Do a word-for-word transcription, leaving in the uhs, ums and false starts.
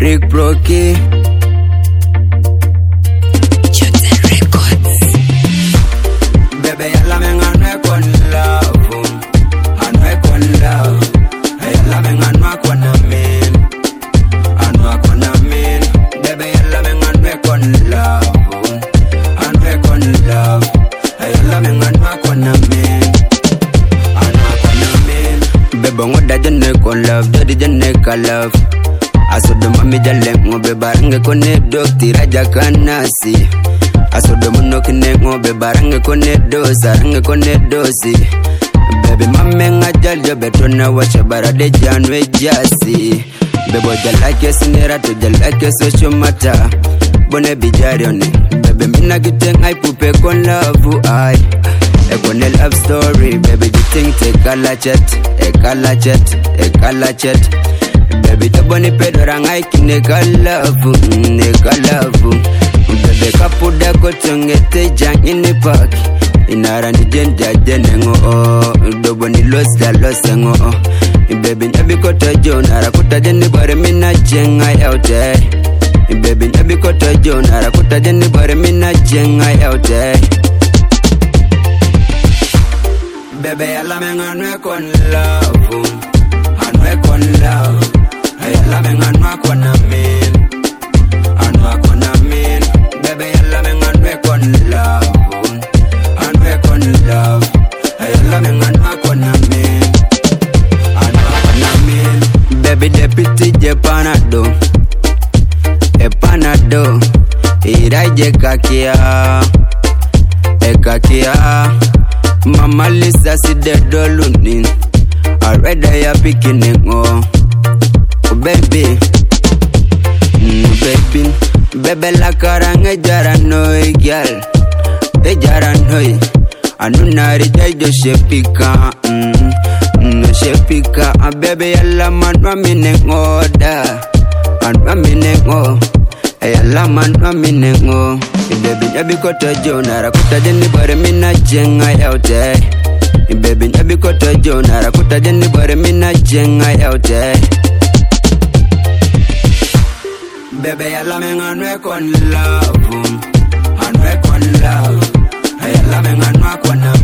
Rick Brocky. Baby, yalla me nganwe kon love, anwe kon love. Yalla me nganwa kon amen, anwa kon amen. Baby, yalla me nganwe kon love, anwe kon love. Yalla me nganwa kon amen, anwa kon amen. Baby, ngoda jenne kon love, jadi jenne ka love. Asodo mami jale ngobe barange kone dokti raja kanasi. Asodo muno kine ngobe barange kone dosi, arange kone dosi. Baby mame ngajal jo betona washa barade janwe jasi. Bebo jalake sinera to jalake social mata. Bone bijari one. Baby mina giteng ai pupe kon love ai. E kone love story. Baby giteng te kala chat, e kala chat, e kala chat. Baby taboni pedo rangai kine kalavu, ne kalavu. Baby kapuda kotongete jang ini park. Inara ni jenda jenengo oh, doboni los da los ngo oh. Baby nyabi kota jon arakuta jeni bare mina jenga out there. Baby nyabi kota jon arakuta jeni bare mina jenga out there. Baby yalla me nganwe kon love, anwe kon love. Yalla me nganwa kon amen, anwa kon amen. Baby yalla me nganwe kon love, anwe kon love. Yalla me nganwa kon amen, anwa kon amen. Baby deputy je panado, e panado. Ira je kakia, e kakia. Mama Lisa si de dolunin, already ya picking oh. Baby, mm, baby, baby la karanga jara noi girl, e jara noi. Anu nari jajo shepika, mm, mm, shepika. A baby yalla man wa mine ngoda, man wa mine ngo. Yalla man wa mine ngo. Baby nyabi kota jona rakuta jeni bare mina jenga yaute. Baby nyabi kota jona rakuta jeni bare mina jenga yaute. Baby yalla me nganwe kon love, anwe kon love. Yalla me nganwa kon